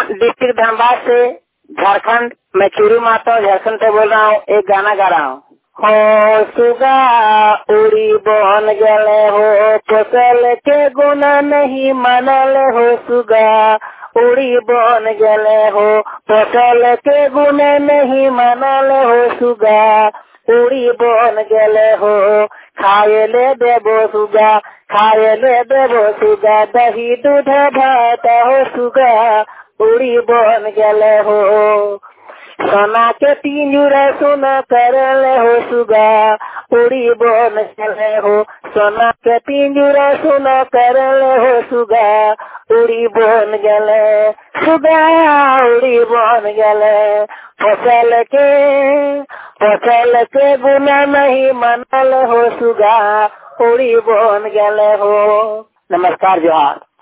District Dhanbad से झारखंड। मैं चूरू माता झारखंड से बोल रहा हूँ। एक गाना गा रहा हूँ। हो सुगा उड़ी बन गले हो, फसल के गुना नहीं मनल हो। सुगा उड़ी बन गले हो, फसल के गुना नहीं मनल हो। सुगा उड़ी बन गले हो, खाए ले देबो सुगा, खाए ले देबो सुगा, दही दूध भात हो। सुगा उड़ी बन गले हो, सोना के पिंजरा सोना करल हो। सुगा उड़ी बन गले हो, सोना के पिंजरा सोना करल हो। सुगा उड़ी बन गले, सुगा उड़ी बन गले, फसल के गुना नहीं मनल हो। सुगा उड़ी बन गले हो। नमस्कार, जोहार।